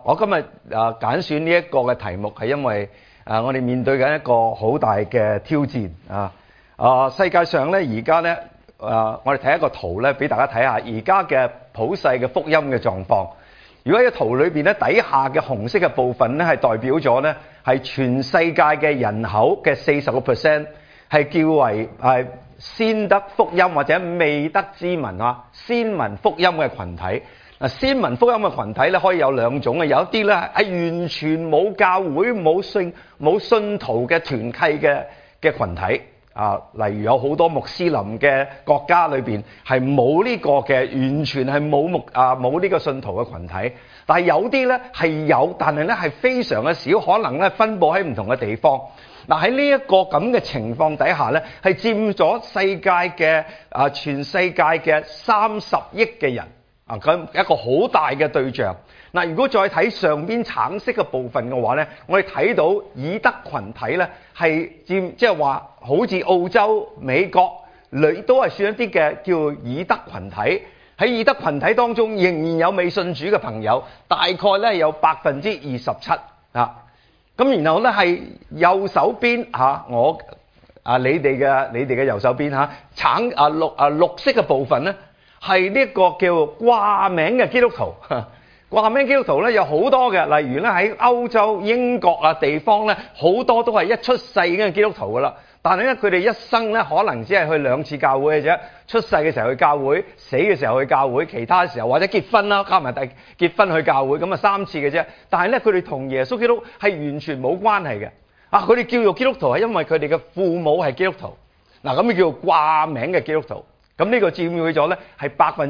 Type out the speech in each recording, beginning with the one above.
我今日揀選呢一個嘅題目係因為我哋面對緊一個好大嘅挑戰世界上咧而家咧我哋睇一個圖咧，俾大家睇下而家嘅普世嘅福音嘅狀況。如果喺圖裏邊咧底下嘅紅色嘅部分咧係代表咗咧係全世界嘅人口嘅40%係叫為先得福音或者未得之民先聞福音嘅群體。先聞福音嘅群體咧可以有兩種嘅，有一啲咧係完全冇教會冇信徒嘅團契嘅群體例如有好多穆斯林嘅國家裏邊係冇呢個嘅，完全係冇呢個信徒嘅群體。但係有啲咧係有，但係咧係非常嘅少，可能咧分佈喺唔同嘅地方。喺呢一個咁嘅情況底下咧，係佔咗世界嘅全世界嘅30億嘅人咁一個好大嘅對象。如果再睇上邊橙色嘅部分嘅話咧，我哋睇到以德群體咧係佔，即係話好似澳洲、美國都係算一啲嘅叫以德群體。喺以德群體當中，仍然有未信主嘅朋友，大概咧有27%咁然後咧係右手邊你哋嘅右手邊綠色嘅部分咧係呢個叫掛名嘅基督徒。掛名基督徒咧有好多嘅，例如咧喺歐洲、英國地方咧好多都係一出世已經係基督徒噶啦。但係咧佢哋一生咧可能只係去2次教會嘅啫。出世嘅時候去教會，死嘅時候去教會，其他時候或者結婚啦，加埋結婚去教會，咁3次嘅啫。但係咧佢哋同耶穌基督係完全冇關係嘅。佢哋叫做基督徒係因為佢哋嘅父母係基督徒。咁叫做掛名嘅基督徒。咁呢個佔據咗咧係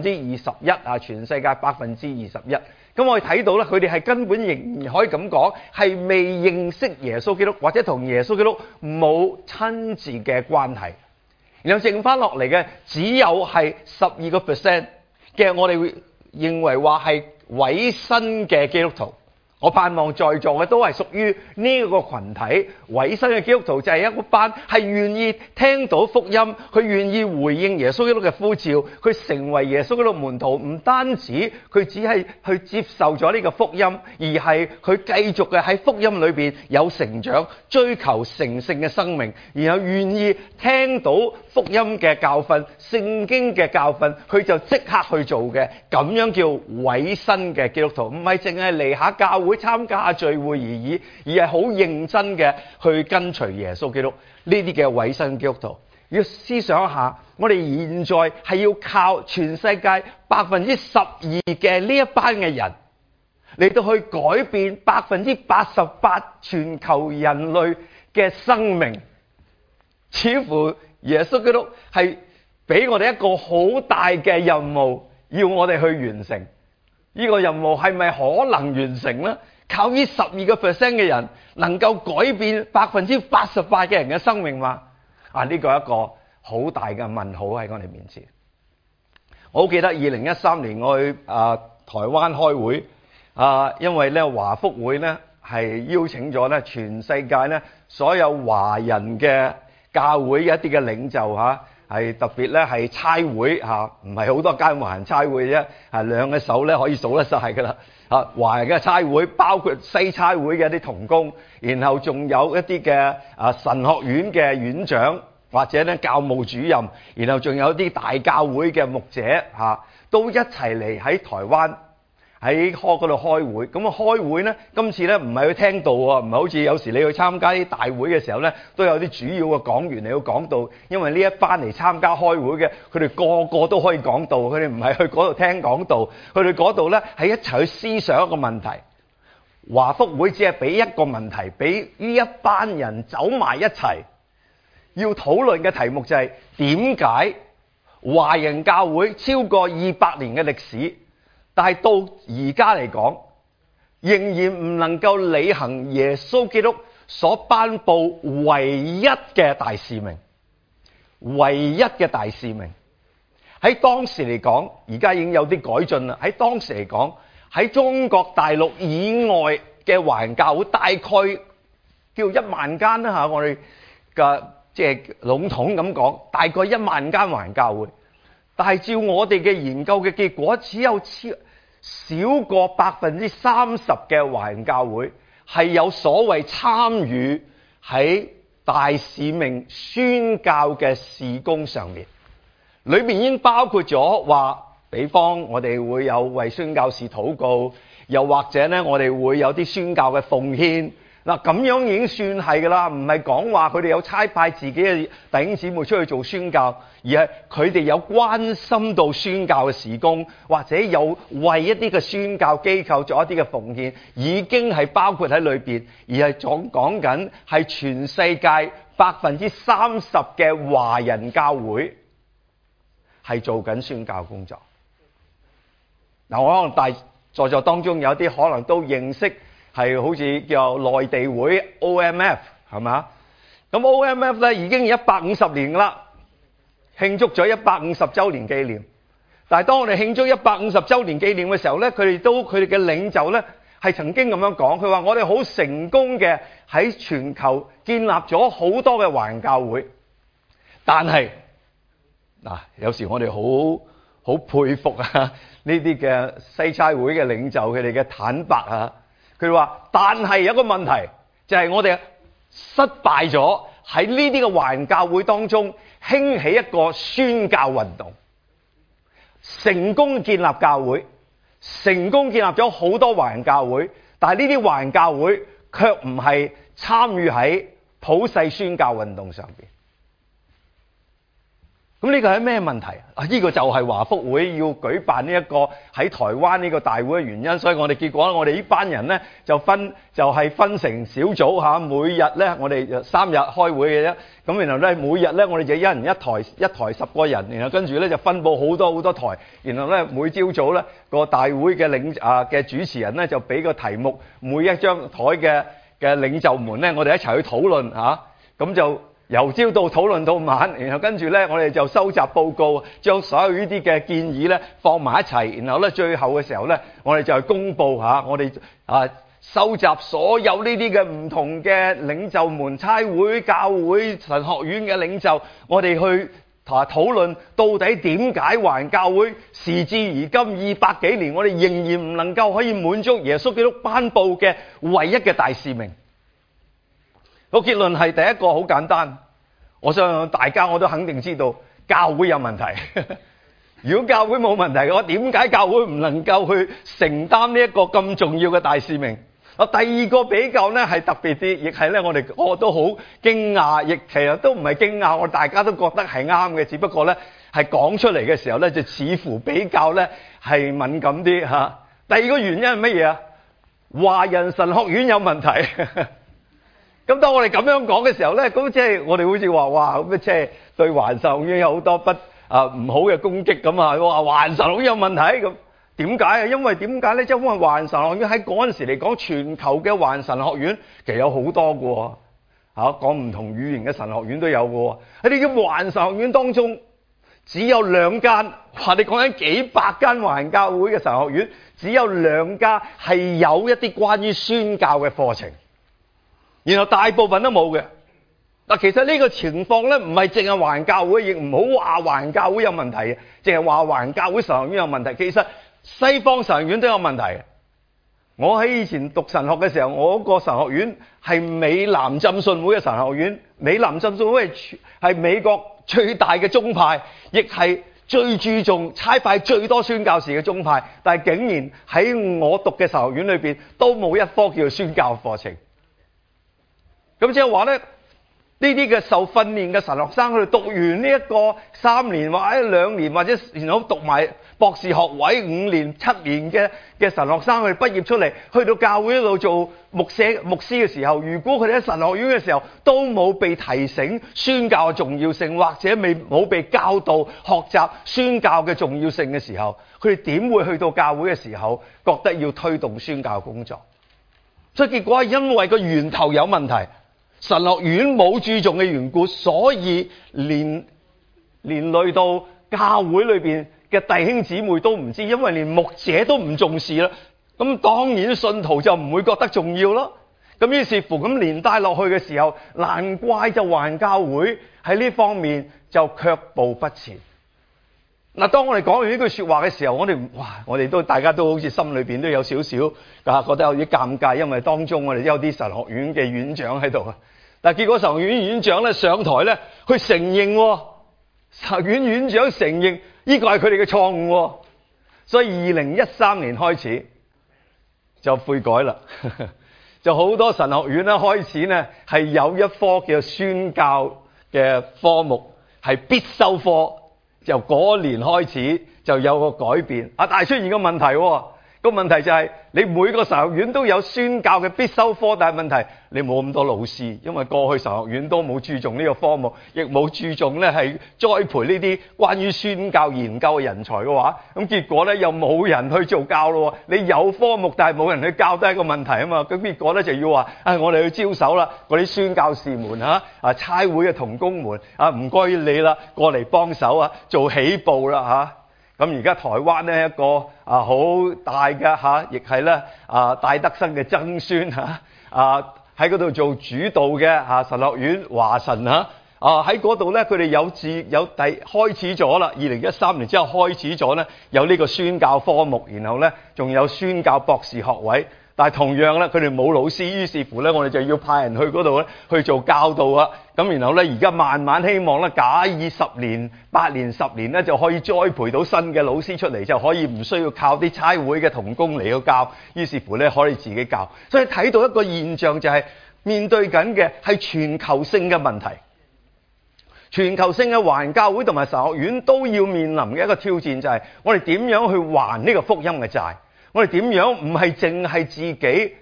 21%全世界21%。咁我哋睇到咧，佢哋係根本仍然可以咁講，係未認識耶穌基督，或者同耶穌基督冇親自嘅關係。然後剩翻落嚟嘅只有係12% 嘅，我哋會認為話係委身嘅基督徒。我盼望在座嘅都係屬於呢個群體。委身嘅基督徒就係一班係願意聽到福音，佢願意回應耶穌基督嘅呼召，佢成為耶穌基督門徒。唔單止佢只係去接受咗呢個福音，而係佢繼續嘅喺福音裏邊有成長，追求成聖嘅生命，然後願意聽到福音嘅教訓、聖經嘅教訓，佢就即刻去做嘅。咁樣叫委身嘅基督徒，唔係淨係嚟下教會參加下聚會而已，而係好認真嘅去跟隨耶穌基督。呢啲嘅委身基督徒，要思想一下，我哋現在係要靠全世界12%嘅呢一班嘅人嚟到去改變88%全球人類嘅生命。似乎耶穌基督係俾我哋一個好大嘅任務，要我哋去完成。呢個任務係咪可能完成呢？靠呢12% 嘅人能夠改變88%嘅人嘅生命嗎？呢個係一個好大嘅問號喺我哋面前。我好記得2013年我去台灣開會，因為咧華福會咧係邀請咗咧全世界咧所有華人嘅教會一啲嘅領袖係特別咧係差會唔係好多間華人差會啫，兩個手咧可以數得晒噶啦。華人嘅差會包括西差會嘅一啲同工，然後仲有一啲嘅神學院嘅院長或者咧教務主任，然後仲有啲大教會嘅牧者都一齊嚟喺台灣喺嗰度開會。咁開會呢，今次咧唔係去聽道喎，唔係好似有時你去參加啲大會嘅時候咧，都有啲主要嘅講員嚟到講道。因為呢一班嚟參加開會嘅，佢哋個個都可以講道，佢哋唔係去嗰度聽講道，佢哋嗰度咧係一齊去思想一個問題。華福會只係俾一個問題，俾呢一班人走埋一齊，要討論嘅題目就係點解華人教會超過200年嘅歷史，但係到而家嚟講，仍然唔能夠履行耶穌基督所頒布唯一嘅大使命。唯一嘅大使命喺當時嚟講，而家已經有啲改進啦。喺當時嚟講，喺中國大陸以外嘅華人教會大概叫1萬間啦，我哋嘅即係籠統咁講，大概1萬間華人教會。但係照我哋嘅研究嘅結果，只有少過30%嘅華人教會係有所謂參與喺大使命宣教嘅事工上面，裏面已經包括咗話，比方我哋會有為宣教士禱告，又或者咧我哋會有啲宣教嘅奉獻。嗱，咁樣已經算係㗎啦，唔係講話佢哋有差派自己嘅弟兄姊妹出去做宣教，而係佢哋有關心到宣教嘅事工，或者有為一啲嘅宣教機構做一啲嘅奉獻，已經係包括喺裏邊，而係講緊係全世界30%嘅華人教會係做緊宣教工作。嗱，我可能在座當中有啲可能都認識。係好似叫內地會 OMF 係嘛？咁 OMF 咧已經150年啦，慶祝咗150週年紀念。但係當我哋慶祝150週年紀念嘅時候咧，佢哋嘅領袖咧係曾經咁樣講，佢話我哋好成功嘅喺全球建立咗好多嘅華人教會。但係嗱，有時我哋好佩服啊呢啲嘅西差會嘅領袖佢哋嘅坦白啊。佢話，但係有個問題，就係我哋失敗咗喺呢啲嘅華人教會當中興起一個宣教運動，成功建立教會，成功建立咗好多華人教會，但係呢啲華人教會卻唔係參與喺普世宣教運動上邊。咁呢個係咩問題啊？呢個就係華福會要舉辦呢一個喺台灣呢個大會嘅原因。所以我哋結果我哋呢班人咧就分成小組嚇，每日咧我哋3日開會嘅啫。咁然後咧每日咧我哋就一人一台10個人，然後跟住咧就分佈好多台。然後咧每朝早咧個大會嘅主持人咧就俾個題目，每一張台嘅領袖們咧，我哋一齊去討論嚇，咁就由朝到討論到晚，然後跟住咧，我哋就收集報告，將所有呢啲嘅建議咧放埋一齊，然後咧最後嘅時候咧，我哋就係公佈下我哋收集所有呢啲嘅唔同嘅領袖們、差會、教會、神學院嘅領袖，我哋去討論到底點解華人教會時至而今200幾年，我哋仍然唔能夠可以滿足耶穌基督頒布嘅唯一嘅大使命。個結論係第一個好簡單，我相信大家我都肯定知道教會有問題。如果教會冇問題嘅話，點解教會唔能夠去承擔呢一個咁重要嘅大使命？第二個比較呢係特別啲，亦係呢我都好驚訝，亦其實都唔係驚訝，我大家都覺得係啱嘅，只不過呢係講出嚟嘅時候呢，就似乎比較呢係敏感啲嚇。第二個原因係乜嘢啊？華人神學院有問題。咁當我哋咁樣講嘅時候咧，咁即係我哋好似話哇，咁即係對華人神學院有好多唔好嘅攻擊咁啊！話華人神學院有問題咁，點解啊？因為點解咧？即係因為華人神學院喺嗰陣時嚟講，全球嘅華人神學院其實有好多嘅喎，講唔同語言嘅神學院都有嘅喎。喺呢啲華人神學院當中，只有2間，話你講緊幾百間華人教會嘅神學院，只有2家係有一啲關於宣教嘅課程。然後大部分都冇嘅。嗱，其實呢個情況咧，唔係淨係華人教會，亦唔好話華人教會有問題嘅，淨係話華人教會神學院有問題。其實西方神學院都有問題嘅。我喺以前讀神學嘅時候，我嗰個神學院係美南浸信會嘅神學院。美南浸信會係美國最大嘅宗派，亦係最注重差派最多宣教士嘅宗派。但係竟然喺我讀嘅神學院裏邊，都冇一科叫做宣教課程。咁即係話咧，呢啲嘅受訓練嘅神學生，佢哋讀完呢一個3年或者2年，或者然後讀埋博士學位5年、7年嘅神學生，佢哋畢業出嚟，去到教會嗰度做牧師嘅時候，如果佢哋喺神學院嘅時候都冇被提醒宣教嘅重要性，或者冇被教導學習宣教嘅重要性嘅時候，佢哋點會去到教會嘅時候覺得要推動宣教工作？所以結果係因為個源頭有問題。神學院冇注重嘅緣故，所以連累到教會裏邊嘅弟兄姊妹都唔知，因為連牧者都唔重視啦。咁當然信徒就唔會覺得重要咯。咁於是乎咁連帶落去嘅時候，難怪就華人教會喺呢方面就卻步不前。 嗱，當我哋講完呢句說話嘅時候，我哋大家都好似心裏邊都有少少覺得有啲尷尬，因為當中我哋有啲神學院嘅院長喺度啊。但係結果神學院院長咧上台咧去承認，神學院院長承認呢個係佢哋嘅錯誤，所以2013年開始就悔改啦。就好多神學院咧開始咧係有一科叫宣教嘅科目係必修科。由嗰年開始就有個改變，但係出現個問題喎。個問題就係你每個神學院都有宣教嘅必修科，但係問題你冇咁多老師，因為過去神學院都冇注重呢個科目，亦冇注重咧係栽培呢啲關於宣教研究嘅人才嘅話，咁結果咧又冇人去做教咯。你有科目但係冇人去教都係一個問題啊嘛。咁結果咧就要話我哋去招手啦，嗰啲宣教士們差會嘅同工們唔該你啦，過嚟幫手做起步啦。咁而家台灣呢一個好大嘅亦係咧戴德生嘅曾孫喺嗰度做主導嘅神學院華神喺嗰度咧，佢哋開始咗啦。2013年之後開始咗咧，有呢個宣教科目，然後咧仲有宣教博士學位。但係同樣咧，佢哋冇老師，於是乎咧，我哋就要派人去嗰度咧去做教導啊。咁然後咧，而家慢慢希望咧，假以8年、10年咧，就可以栽培到新嘅老師出嚟，就可以唔需要靠啲差會嘅同工嚟去教。於是乎咧，可以自己教。所以睇到一個現象就係面對緊嘅係全球性嘅問題，全球性嘅華人教會同埋神學院都要面臨嘅一個挑戰，就係我哋點樣去還呢個福音嘅債。我哋點樣唔係淨係自己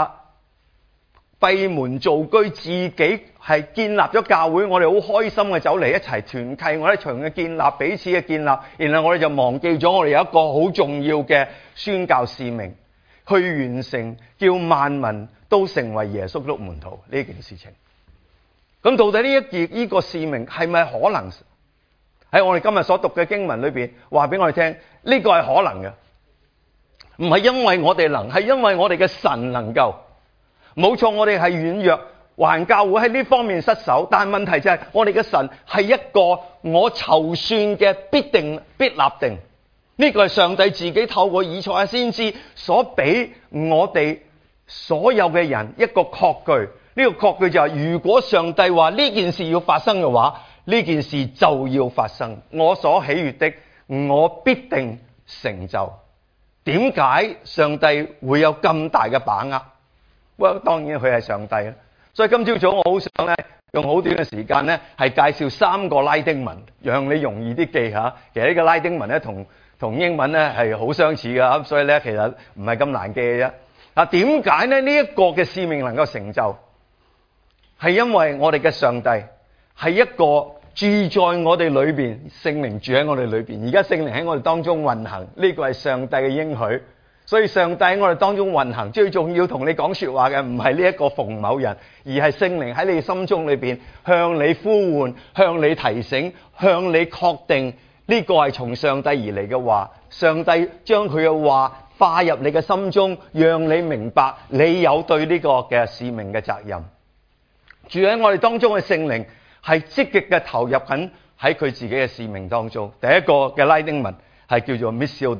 閉門造車，自己係建立咗教會，我哋好開心嘅走嚟一齊團契，我哋一齊嘅建立彼此嘅建立，然後我哋就忘記咗我哋有一個好重要嘅宣教使命，去完成叫萬民都成為耶穌基督門徒呢件事情。咁到底呢個使命係咪可能喺我哋今日所讀嘅經文裏邊話俾我哋聽？呢個係可能嘅。唔係因為我哋係因為我哋嘅神能夠。冇錯，我哋係軟弱，華人教會喺呢方面失手，但問題就係我哋嘅神係一個我籌算嘅必立定。呢個係上帝自己透過以賽亞先知所俾我哋所有嘅人一個確據。呢個確據就係如果上帝話呢件事要發生嘅話，呢件事就要發生。我所喜悅的，我必定成就。點解上帝會有咁大嘅把握？當然佢係上帝啦。所以今朝早我好想咧用好短嘅時間咧，係介紹3個拉丁文，讓你容易啲記下。其實呢個拉丁文咧同英文咧係好相似噶，所以咧其實唔係咁難記嘅啫。點解咧呢一個嘅使命能夠成就？係因為我哋嘅上帝係一個住在我哋裏邊，聖靈住喺我哋裏邊。而家聖靈喺我哋當中運行，呢個係上帝嘅應許。所以上帝喺我哋當中運行，最重要同你講說話嘅唔係呢一個馮某人，而係聖靈喺你心中裏邊向你呼喚，向你提醒，向你確定呢個係從上帝而嚟嘅話。上帝將佢嘅話化入你嘅心中，讓你明白你有對呢個嘅使命嘅責任。住喺我哋當中嘅聖靈係積極嘅投入緊喺佢自己嘅使命當中。第一個嘅拉丁文係叫做 Missio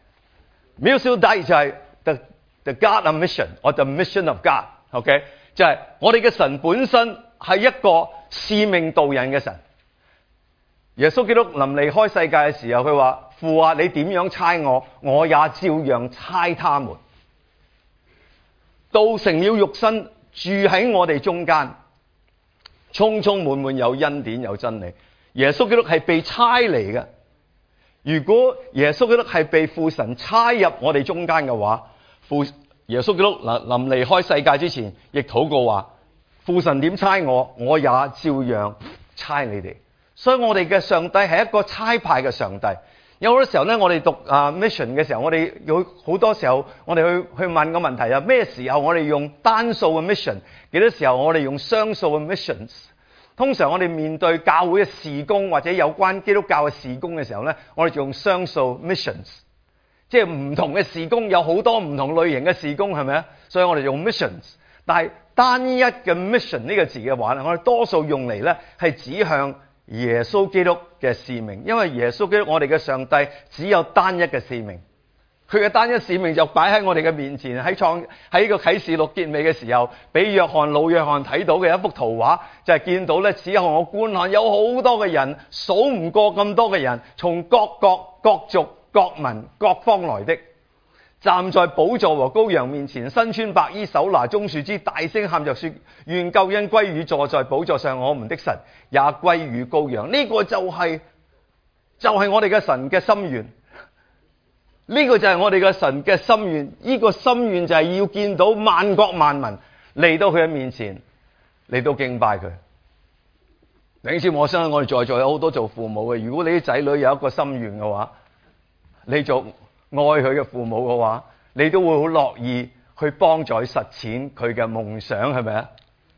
Dei。Missio Dei 就係 the God of mission or the mission of God。OK， 就係我哋嘅神本身係一個使命導引嘅神。耶穌基督臨離開世界嘅時候，佢話：父啊，你點樣差我，我也照樣差他們。道成了肉身，住喺我哋中間。充充滿滿有恩典有真理。耶穌基督係被差嚟嘅。如果耶穌基督係被父神差入我哋中間嘅話，耶穌基督臨離開世界之前，亦禱告話：父神點差我，我也照樣差你哋。所以我哋嘅上帝係一個差派嘅上帝。有好多時候咧，我哋讀mission 嘅時候，我哋有好多時候，我哋去問個問題啊，咩時候我哋用單數嘅 mission？幾多時候我哋用雙數嘅 missions？ 通常我哋面對教會嘅事工或者有關基督教嘅事工嘅時候咧，我哋就用雙數 missions， 即係唔同嘅事工有好多唔同類型嘅事工，係咪啊？所以我哋用 missions。但係單一嘅 mission 呢個字嘅話咧，我哋多數用嚟咧係指向耶穌基督嘅使命，因為耶穌基督我哋嘅上帝只有單一嘅使命，佢嘅單一使命就擺喺我哋嘅面前。喺個啟示錄結尾嘅時候，俾老約翰睇到嘅一幅圖畫，就係見到咧，此後我觀看有好多嘅人，數唔過咁多嘅人，從各國各族各民各方來的，站在寶座和羔羊面前，身穿白衣，手拿棕樹枝，大聲喊着說：願救恩歸於坐在寶座上我們的神，也歸於羔羊。呢個就係我哋嘅神嘅心願。呢個就係我哋嘅神嘅心願。呢個心願就係要見到萬國萬民嚟到佢嘅面前，嚟到敬拜佢。頂先我相信我哋在座有好多做父母嘅，如果你啲仔女有一個心願嘅話，你做愛佢嘅父母嘅話，你都會好樂意去幫助佢實踐佢嘅夢想，係咪啊？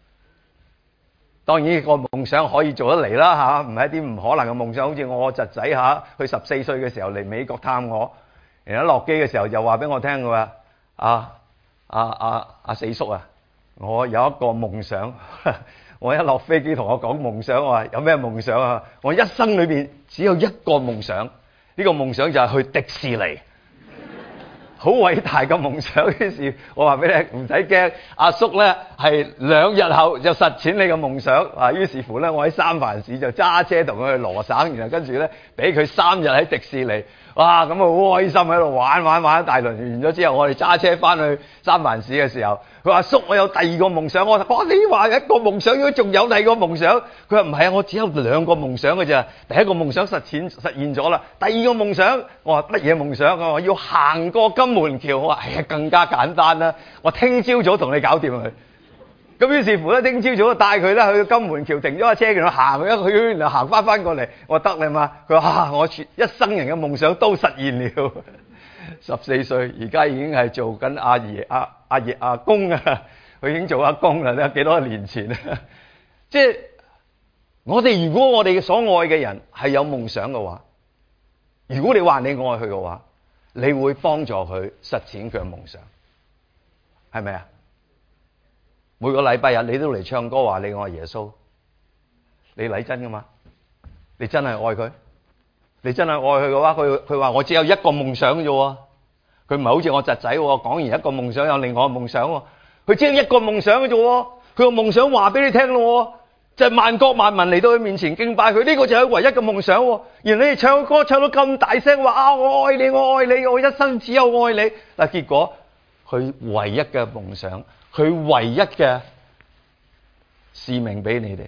當然個夢想可以做得嚟啦吓，唔係一啲唔可能嘅夢想。好似我侄仔吓，佢14歲嘅時候嚟美國探我，然後落機嘅時候就話俾我聽，佢話四叔啊，我有一個夢想。我一落飛機同我講夢想，我話有咩夢想啊？我一生裏邊只有一個夢想，呢個夢想就係去迪士尼，好偉大嘅夢想。於是我話俾你唔使驚，阿叔咧係2日後就實踐你嘅夢想啊。於是乎咧，我喺三藩市就揸車同佢去羅省，然後跟住咧俾佢3日喺迪士尼。哇！咁啊好開心喺度玩一大輪，完咗之後，我哋揸車翻去三藩市嘅時候，佢話：叔，我有第2個夢想。我話：你話一個夢想，如果仲有第2個夢想？佢話：唔係啊，我只有2個夢想嘅咋。第1個夢想實現咗啦，第2個夢想，我話乜嘢夢想？我話要行過金門橋。我話：哎呀，更加簡單啦，我聽朝早同你搞掂佢。咁於是乎咧，聽朝早就帶佢咧去金門橋停咗架車，然後行一個圈，然後行翻過嚟。我話得啦嘛。佢話：我一生人嘅夢想都實現了。14歲，而家已經係做緊阿公啊！佢已經做阿公啦，你有幾多年前啊？即係如果我哋所愛嘅人係有夢想嘅話，如果你話你愛佢嘅話，你會幫助佢實踐佢嘅夢想，係咪啊？每個禮拜日你都嚟唱歌話你愛耶穌，你嚟真噶嘛？你真係愛佢？你真係愛佢嘅話，佢話我只有一個夢想啫喎，佢唔係好似我侄仔喎，講完一個夢想有另外一個夢想喎，佢只有一個夢想嘅啫喎，佢個夢想話俾你聽咯，就係萬國萬民嚟到佢面前敬拜佢，呢個就係唯一嘅夢想喎。而你哋唱歌唱到咁大聲話我愛你，我愛你，我一生只有愛你，嗱，結果佢唯一嘅夢想，佢唯一嘅使命俾你哋，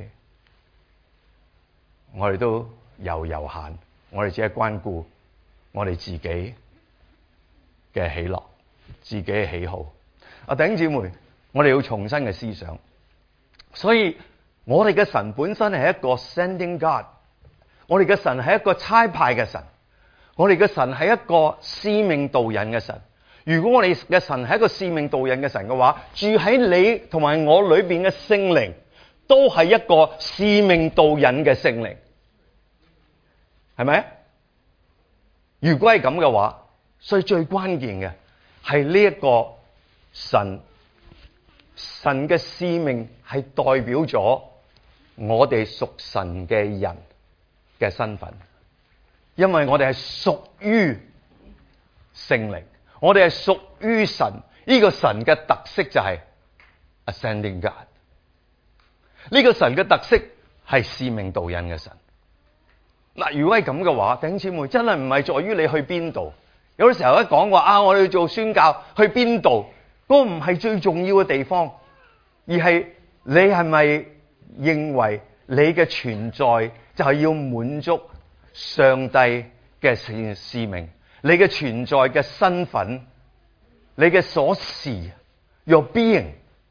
我哋都悠閒，我哋只係關顧我哋自己嘅喜樂，自己嘅喜好。弟兄姊妹，我哋要重新嘅思想，所以我哋嘅神本身係一個 sending God， 我哋嘅神係一個差派嘅神，我哋嘅神係一個使命導引嘅神。如果我哋嘅神係一個使命導引嘅神嘅話，住喺你同埋我裏邊嘅聖靈都係一個使命導引嘅聖靈，係咪？如果係咁嘅話，所以最關鍵嘅係呢一個神嘅使命係代表咗我哋屬神嘅人嘅身份，因為我哋係屬於聖靈，我哋係屬於神。呢個神嘅特色就係 ascending God， 呢個神嘅特色係使命導引嘅神。嗱，如果係咁嘅話，弟兄姊妹，真係唔係在於你去邊度。有啲時候一講話我哋做宣教去邊度，嗰個唔係最重要嘅地方，而係你係咪認為你嘅存在就係要滿足上帝嘅使命，你嘅存在嘅身份，你嘅所是 your being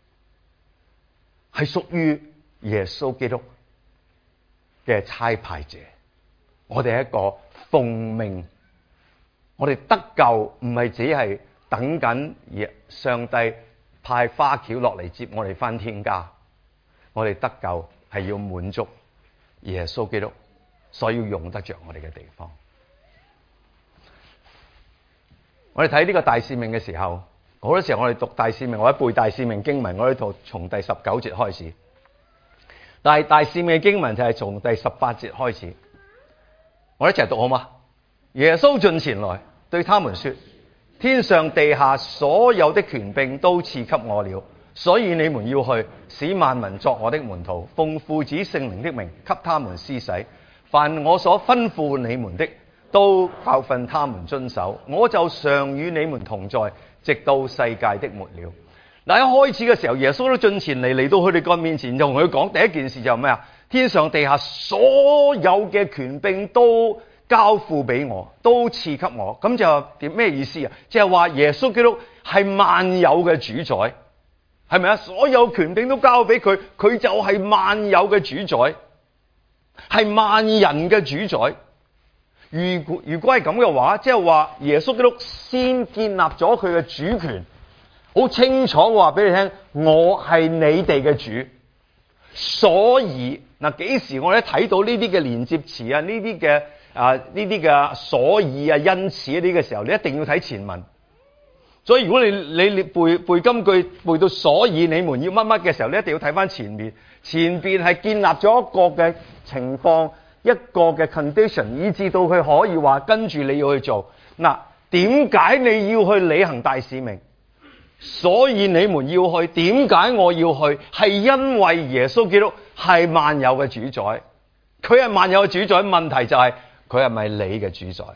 係屬於耶穌基督嘅差派者。我哋係一個奉命，我哋得救唔係只係等緊上帝派花轎落嚟接我哋返天家，我哋得救係要滿足耶穌基督所要用得着我哋嘅地方。我哋睇呢個大使命嘅時候，好多時候我哋讀大使命或者背大使命經文，我哋從第19節開始。 但係大使命嘅經文就係從第18節開始，我哋一齊讀好嗎？耶穌進前來對他們說：天上地下所有的權柄都賜給我了，所以你們要去，使萬民作我的門徒，奉父子聖靈的名給他們施洗，凡我所吩咐你們的，都教訓他們遵守，我就常與你們同在，直到世界的末了。嗱，一開始嘅時候，耶穌都進前嚟到佢哋個面前，就同佢講第一件事就係咩啊？天上地下所有嘅權柄都交付俾我，都賜給我。咁就點咩意思啊？即係話耶穌基督係萬有嘅主宰，係咪啊？所有權柄都交俾佢，佢就係萬有嘅主宰，係萬人嘅主宰。如果係咁嘅話，即係話耶穌基督先建立咗佢嘅主權。好清楚話俾你聽，我係你哋嘅主，所以嗱，幾時我哋睇到呢啲嘅連接詞啊，呢啲嘅所以啊、因此呢個時候，你一定要睇前文。所以如果你背金句背到所以你們要乜乜嘅時候，你一定要睇翻前面，前邊係建立咗一個嘅情況，一個嘅 condition， 以至到佢可以話跟住你要去做。嗱，點解你要去履行大使命？所以你們要去，點解我要去？係因為耶穌基督係萬有嘅主宰，佢係萬有嘅主宰。問題就係佢係咪你嘅主宰？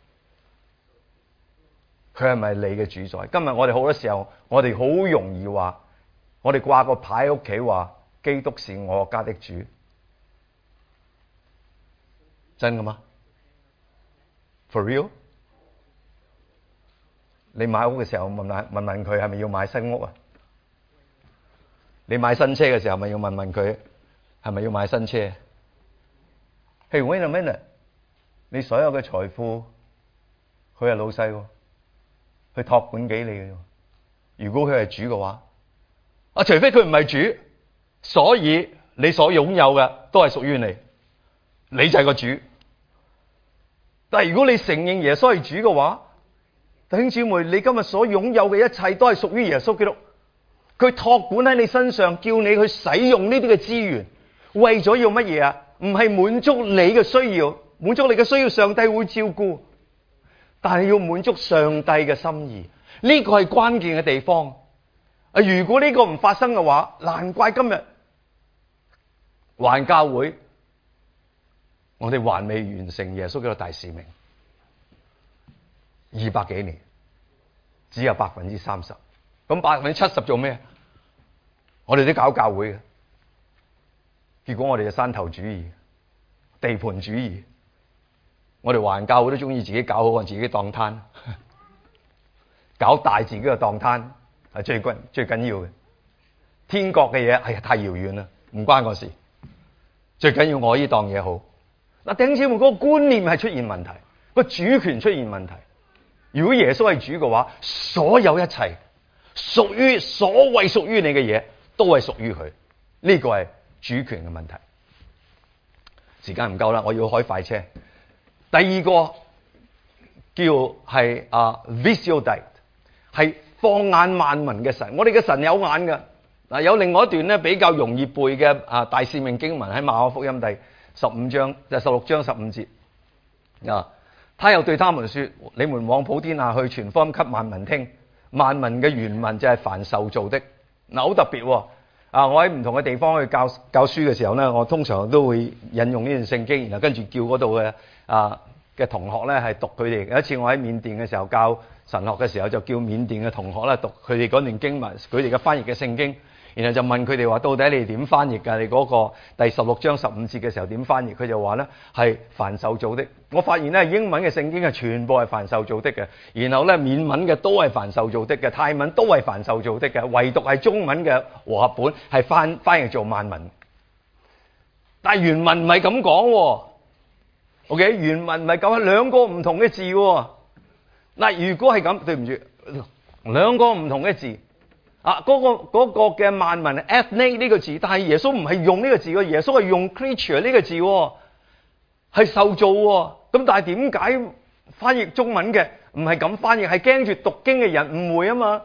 佢係咪你嘅主宰？今日我哋好多時候，我哋好容易話，我哋掛個牌喺屋企話，基督是我家的主，真㗎嗎 ？For real？你買屋嘅時候問佢係咪要買新屋啊？你買新車嘅時候咪要問佢係咪要買新車？Hey, wait a minute， 你所有嘅財富佢係老細喎，佢託管俾你嘅。如果佢係主嘅話，除非佢唔係主，所以你所擁有嘅都係屬於你，你就係個主。但係如果你承認耶穌係主嘅話，弟兄姊妹，你今日所擁有嘅一切都係屬於耶穌基督，佢託管喺你身上，叫你去使用呢啲嘅資源，為咗要乜嘢啊？唔係滿足你嘅需要，滿足你嘅需要，上帝會照顧，但係要滿足上帝嘅心意，呢個係關鍵嘅地方。如果呢個唔發生嘅話，難怪今日環教會，我哋還未完成耶穌基督大使命。200幾年，只有30%，咁70%做咩？我哋都搞教會嘅，結果我哋就山頭主義、地盤主義，我哋環教會都中意自己搞好我自己檔攤，搞大自己嘅檔攤係最緊要嘅。天國嘅嘢，哎呀太遙遠啦，唔關我事。最緊要我呢檔嘢好。嗱，弟兄姊妹，嗰個觀念係出現問題，個主權出現問題。如果耶穌係主嘅話，所有一切所謂屬於你嘅嘢，都係屬於佢。呢個係主權嘅問題。時間唔夠啦，我要開快車。第二個叫係visual diet， 係放眼萬民嘅神。我哋嘅神有眼㗎。嗱，有另外一段咧比較容易背嘅大使命經文喺馬可福音第16章15節啊。他又對他們說：你們往普天下去，傳福音給萬民聽。萬民嘅原文就係凡受造的。嗱，好特別喎。我喺唔同嘅地方去教書嘅時候咧，我通常都會引用呢段聖經，然後跟住叫嗰度嘅同學咧係讀佢哋。有一次我喺緬甸嘅時候教神學嘅時候，就叫緬甸嘅同學咧讀佢哋嗰段經文，佢哋嘅翻譯嘅聖經。然後就問佢哋話：到底你哋點翻譯㗎？你嗰個第16章15節嘅時候點翻譯？佢就話咧係凡受造的。我發現咧英文嘅聖經係全部係凡受造的嘅，然後咧緬文嘅都係凡受造的嘅，泰文都係凡受造的嘅，唯獨係中文嘅和合本係翻譯做萬民。但係原文唔係咁講喎。OK， 原文唔係咁，係兩個唔同嘅字喎。嗱，如果係咁，對唔住，兩個唔同嘅字。嗰個嘅萬民 ethnic 呢個字，但係耶穌唔係用呢個字嘅，耶穌係用 creature 呢個字，係受造喎。咁但係點解翻譯中文嘅唔係咁翻譯？係驚住讀經嘅人誤會啊嘛。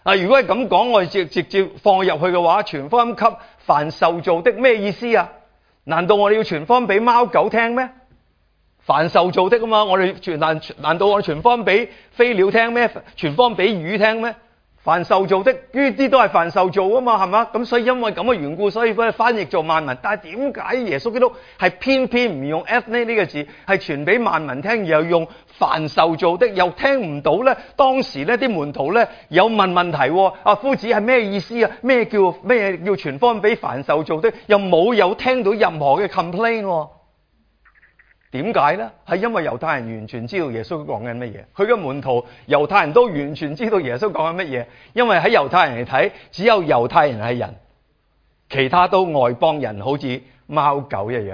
如果係咁講，我哋直接放入去嘅話，傳福音給凡受造的，咩意思啊？難道我哋要傳福音俾貓狗聽咩？凡受造的啊嘛，我哋難道我哋傳福音俾飛鳥聽咩？傳福音俾魚聽咩？凡受造的，呢啲都係凡受造啊嘛，係嘛？咁所以因為咁嘅緣故，所以佢翻譯做萬民。但係點解耶穌基督係偏偏唔用 ethne 呢個字，係傳俾萬民聽，又用凡受造的，又聽唔到咧？當時咧啲門徒咧有問題，夫子係咩意思啊？咩叫傳福音俾凡受造的？又冇聽到任何嘅 complain。點解呢？係因為猶太人完全知道耶穌講緊乜嘢，佢嘅門徒猶太人都完全知道耶穌講緊乜嘢。因為喺猶太人嚟睇，只有猶太人係人，其他都外邦人，好似貓狗一樣。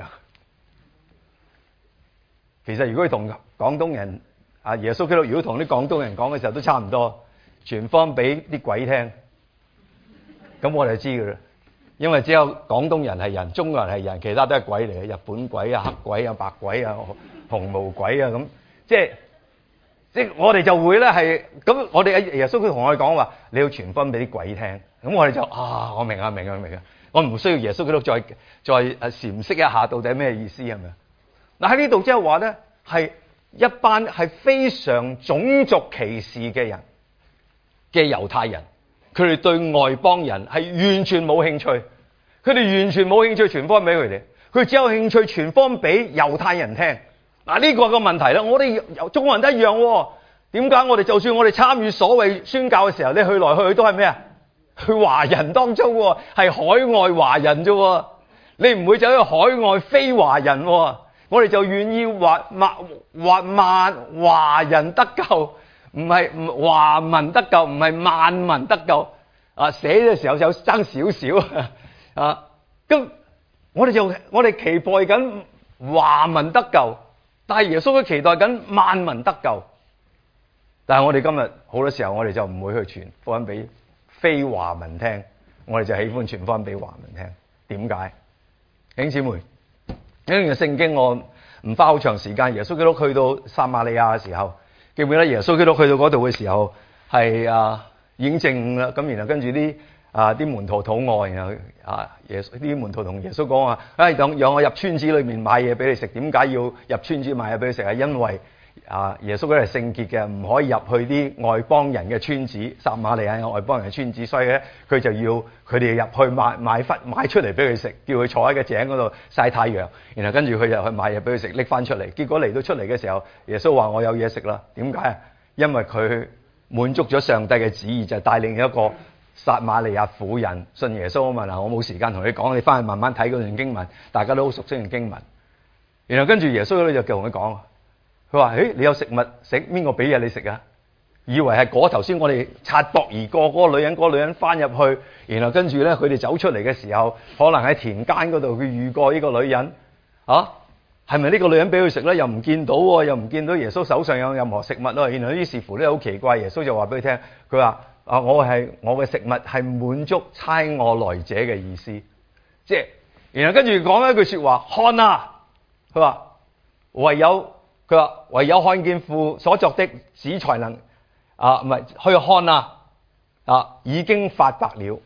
其實如果佢同廣東人耶穌基督如果同啲廣東人講嘅時候都差唔多，傳福音俾啲鬼聽，咁我哋就知㗎啦。因為只有廣東人係人，中國人係人，其他都係鬼嚟嘅，日本鬼啊、黑鬼啊、白鬼啊、紅毛鬼啊咁，即係我哋就會咧係咁，我哋耶穌佢同我哋講話，你要傳福音俾啲鬼聽，咁我哋就我明啊，我唔需要耶穌基督再闡釋一下到底咩意思係咪？嗱喺呢度即係話咧，係一班係非常種族歧視嘅人嘅猶太人。佢哋對外邦人係完全冇興趣，佢哋完全冇興趣傳福音俾佢哋，佢只有興趣傳福音俾猶太人聽。嗱呢個個問題咧，我哋中國人都一樣。點解我哋就算我哋參與所謂宣教嘅時候，你去來去去都係咩啊？去華人當中，係海外華人啫，你唔會走去海外非華人。我哋就願意話萬華人得救。唔係華民得救，唔係萬民得救。寫嘅時候有爭少少咁我哋期待緊華民得救，但係耶穌都期待緊萬民得救。但係我哋今日好多時候，我哋就唔會去傳福音俾非華民聽，我哋就喜歡傳福音俾華民聽。點解？弟兄姊妹，呢段聖經我唔花好長時間。耶穌基督去到撒瑪利亞嘅時候，記唔記得耶穌基督去到嗰度嘅時候係已經正午啦，咁然後跟住啲門徒肚餓，然後啲門徒同耶穌講話，讓我入村子裏面買嘢俾你食。點解要入村子買嘢俾你食啊？因為耶穌嗰啲係聖潔嘅，唔可以入去啲外邦人嘅村子，撒瑪利亞有外邦人嘅村子，所以咧佢就要佢哋入去買出嚟俾佢食，叫佢坐喺個井嗰度曬太陽，然後跟住佢就去買嘢俾佢食，拎翻出嚟。結果嚟到出嚟嘅時候，耶穌話我有嘢食啦。點解啊？因為佢滿足咗上帝嘅旨意，就帶領一個撒瑪利亞婦人信耶穌啊嘛。嗱，我冇時間同你講，你翻去慢慢睇嗰段經文，大家都好熟悉段經文。然後跟住耶穌咧就同佢講，佢話：你有食物食，邊個俾嘢你食啊？以為係嗰頭先我哋擦膊而過嗰個女人，嗰個女人翻入去，然後跟住咧佢哋走出嚟嘅時候，可能喺田間嗰度佢遇過呢個女人係咪呢個女人俾佢食咧？又唔見到喎，又唔見到耶穌手上有任何食物咯。然後於是乎咧好奇怪，耶穌就話俾佢聽，佢話我嘅食物係滿足差我來者嘅意思，即係然後跟住講一句說話，看啊，佢話唯有看見父所作的，子才能唔係去看已經發白了。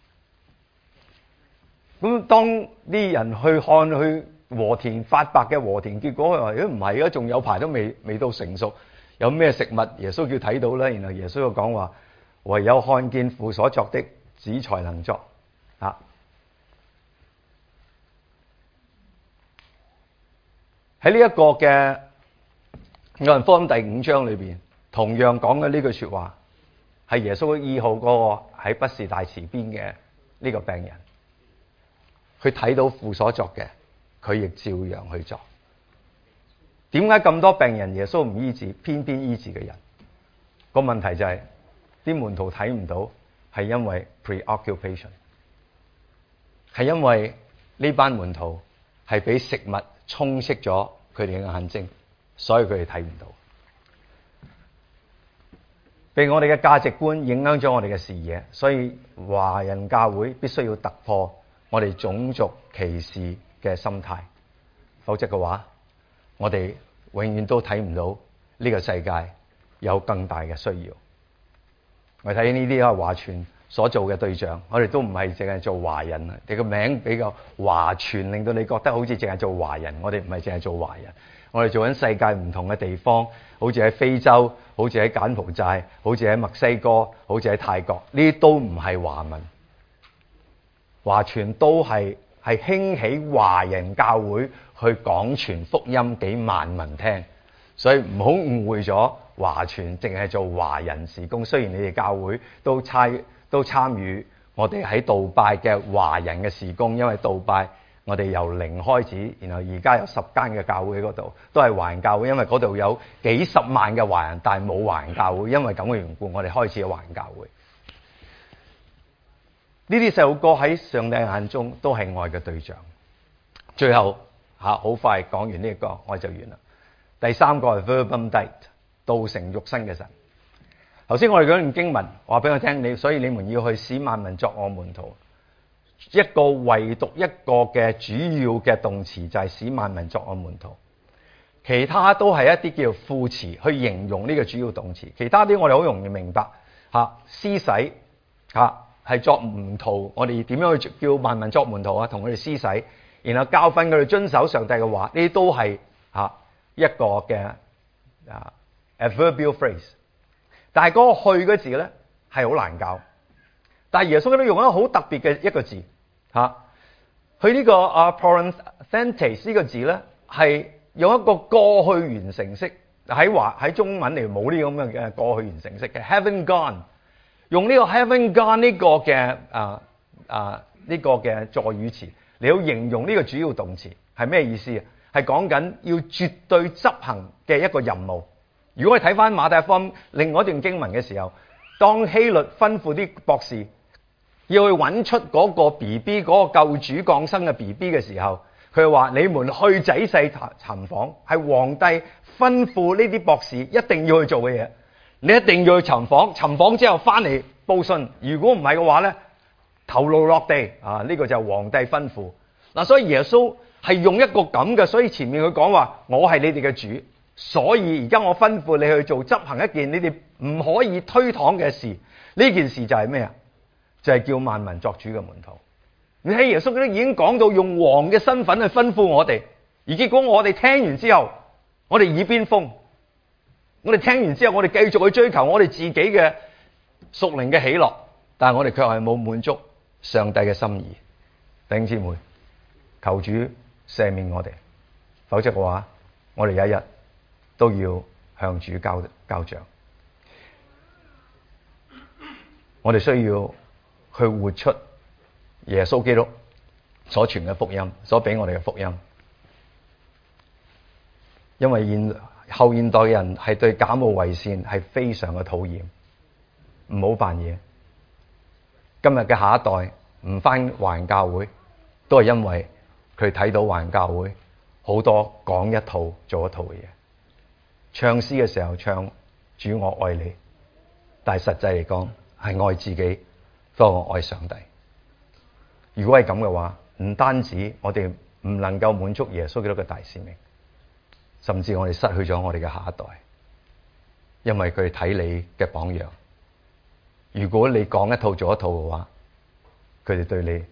咁當啲人去看去禾田發白嘅禾田，結果佢話唔係啊，仲有排都未到成熟，有咩食物耶穌叫睇到咧？然後耶穌就講話，唯有看見父所作的，子才能作。喺呢一個嘅約翰福音第5章裏邊，同樣講嘅呢句說話，係耶穌醫好嗰個喺畢士大池邊嘅呢個病人，佢睇到父所作嘅，佢亦照樣去做。點解咁多病人耶穌唔醫治，偏偏醫治嘅人？個問題就係啲門徒睇唔到，係因為 preoccupation， 係因為呢班門徒係俾食物充斥咗佢哋嘅眼睛，所以佢哋睇唔到。被我哋嘅價值觀影響咗我哋嘅視野，所以華人教會必須要突破我哋種族歧視嘅心態，否則嘅話，我哋永遠都睇唔到呢個世界有更大嘅需要。 我哋睇呢啲華傳所做嘅對象，我哋都唔係淨係做華人啊！你個名比較華傳，令到你覺得好似淨係做華人。我哋唔係淨係做華人，我哋做緊世界唔同嘅地方，好似喺非洲，好似喺柬埔寨，好似喺墨西哥，好似喺泰國，呢啲都唔係華文。華傳都係興起華人教會去廣傳福音俾萬民聽，所以唔好誤會咗華傳淨係做華人事工。雖然你哋教會都參與我哋喺杜拜嘅華人嘅事工，因為杜拜我哋由零開始，然後而家有10間嘅教會喺嗰度，都係華人教會，因為嗰度有幾十萬嘅華人，但係冇華人教會，因為咁嘅緣故，我哋開始有華人教會。呢啲細路哥喺上帝眼中都係愛嘅對象。最後好快講完呢個我就完啦。第三個係 Verbum Dei， 道成肉身嘅神。頭先我哋嗰段經文話俾我聽，所以你們要去使萬民作我門徒。一個唯獨一個嘅主要嘅動詞就係使萬民作我門徒，其他都係一啲叫副詞去形容呢個主要動詞。其他啲我哋好容易明白施洗係作門徒，我哋點樣去叫萬民作門徒啊？同佢哋施洗，然後教訓佢哋遵守上帝嘅話，呢啲都係一個嘅adverbial phrase。但係嗰個去嗰字咧係好難教，但係耶穌都用一個好特別嘅一個字佢呢個parenthesis呢個字咧係用一個過去完成式，喺中文嚟冇呢咁嘅過去完成式嘅 having gone。用呢個 having gone 呢個嘅呢個嘅助語詞，你要形容呢個主要動詞係咩意思啊？係講緊要絕對執行嘅一個任務。如果我哋睇翻馬太福音另外一段經文嘅時候，當希律吩咐啲博士要去揾出嗰個 BB 嗰個救主降生嘅 BB 嘅時候，佢話你們去仔細尋訪，係皇帝吩咐呢啲博士一定要去做嘅嘢。你一定要去尋訪，尋訪之後翻嚟報信。如果唔係嘅話咧，頭顱落地呢個就係皇帝吩咐嗱。所以耶穌係用一個咁嘅，所以前面佢講話我係你哋嘅主，所以而家我吩咐你去做執行一件你哋唔可以推搪嘅事。呢件事就係咩啊？就係叫萬民作主嘅門徒。你睇耶穌都已經講到用王嘅身份去吩咐我哋，而結果我哋聽完之後，我哋耳邊風。我哋聽完之後，我哋繼續去追求我哋自己嘅屬靈嘅喜樂，但係我哋卻係冇滿足上帝嘅心意。弟兄姊妹，求主赦免我哋，否則嘅話，我哋有一日都要向主交賬。我哋需要去活出耶穌基督所傳嘅福音，所俾我哋嘅福音，因為後現代嘅人係對假冒為善係非常嘅討厭，唔好扮嘢。今日嘅下一代唔返華人教會，都係因為佢睇到華人教會好多講一套做一套嘅嘢。唱詩嘅時候唱主我愛你，但係實際嚟講係愛自己多過愛上帝。如果係咁嘅話，唔單止我哋唔能夠滿足耶穌基督嘅大使命，甚至我哋失去咗我哋嘅下一代，因為佢哋睇你嘅榜樣。如果你講一套做一套嘅話，佢哋對你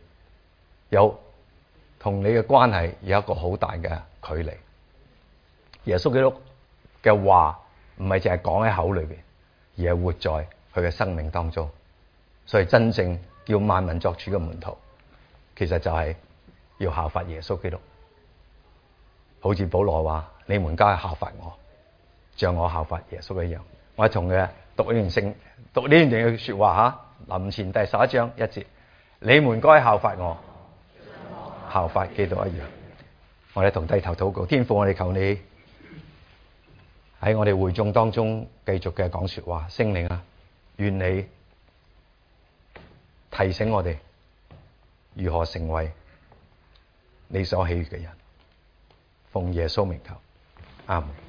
同你嘅關係有一個好大嘅距離。耶穌基督嘅話唔係淨係講喺口裏邊，而係活在佢嘅生命當中。所以真正叫萬民作主嘅門徒，其實就係要效法耶穌基督。好似保羅話：你們皆效法我，像我效法耶穌一樣。我同佢讀呢段嘅說話林前第11章1節，你們該效法我，效法基督一樣。我哋同低頭禱告，天父，我哋求你喺我哋會眾當中繼續嘅講說話，聖靈啊，願你提醒我哋如何成為你所喜悅嘅人。奉耶穌名求，阿門。